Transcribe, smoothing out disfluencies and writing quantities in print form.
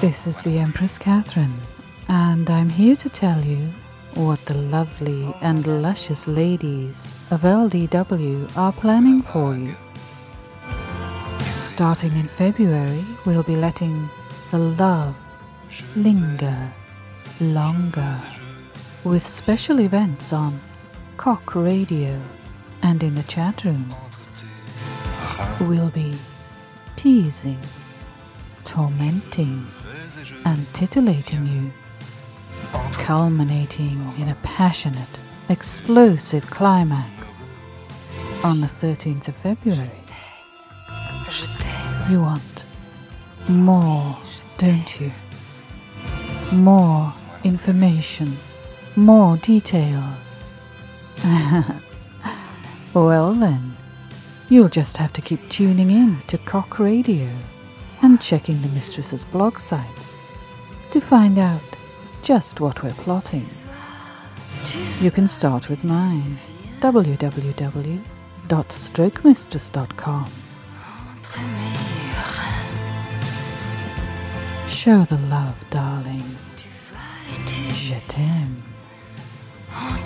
This is the Empress Catherine, and I'm here to tell you what the lovely and luscious ladies of LDW are planning for you. Starting in February, we'll be letting the love linger longer with special events on Cock Radio and in the chat room. We'll be teasing, tormenting and titillating you, culminating in a passionate, explosive climax on the 13th of February. You want more, don't you? More information, more details. Well then, you'll just have to keep tuning in to Cock Radio and checking the Mistress's blog sites to find out just what we're plotting. You can start with mine, www.strokemistress.com. Show the love, darling. Je t'aime.